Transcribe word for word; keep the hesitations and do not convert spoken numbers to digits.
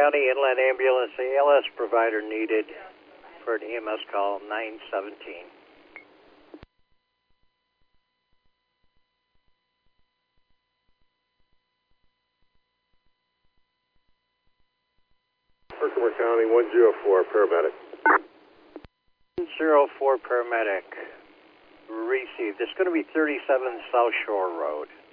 County Inland Ambulance, A L S provider needed for an E M S call nine seventeen. Herkimer County, one oh four, paramedic. one oh four paramedic received. It's going to be thirty-seven South Shore Road.